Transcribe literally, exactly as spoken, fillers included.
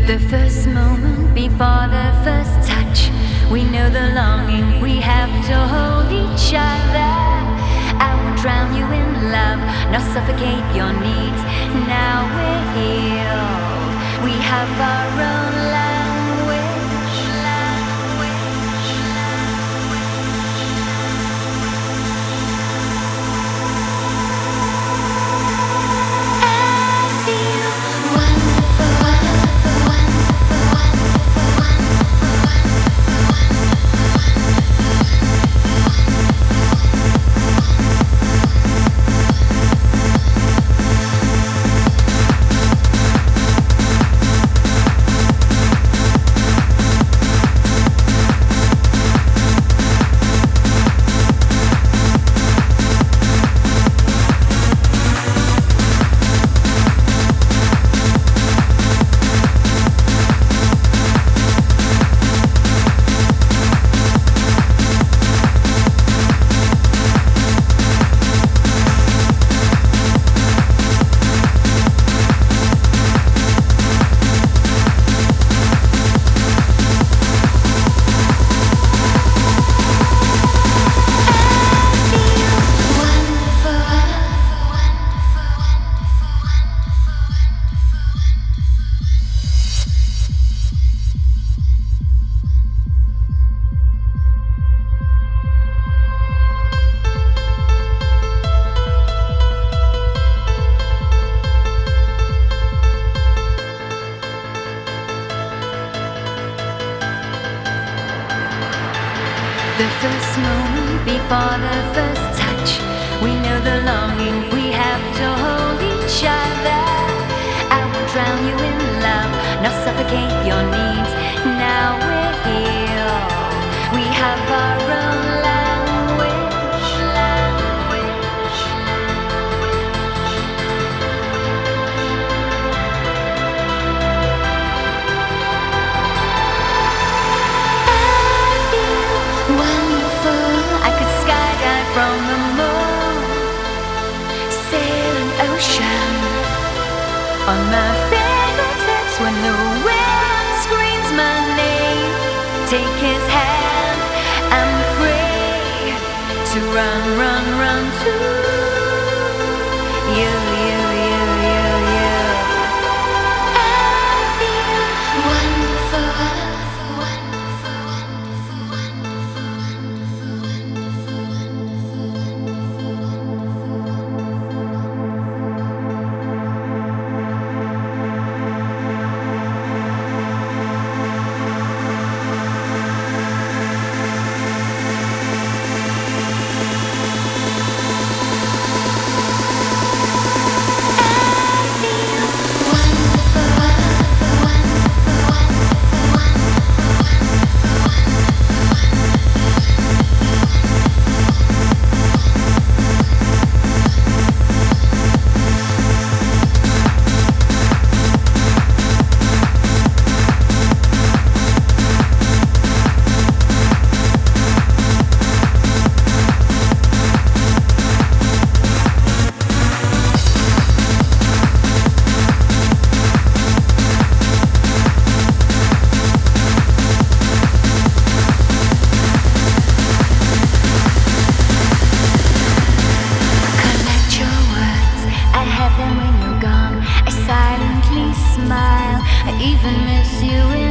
The first moment before the first touch, we know the longing we have to hold each other. I won't drown you in love, nor suffocate your needs. Now we're healed, we have our own language, language, I feel wonderful, wonderful, wonderful, wonderful, the first moment before the first touch, we know the longing we have to hold each other. I won't drown you in love, nor suffocate your needs. Now we're healed, we have our own language, language, wonderful. I could skydive from the moon, sail an ocean on my fingertips when the wind screams my name. Take his hand, I'm free to run, run, run to you, you, you, you, you. I feel wonderful, wonderful, wonderful, wonderful, wonderful, wonderful, smile. I even miss you in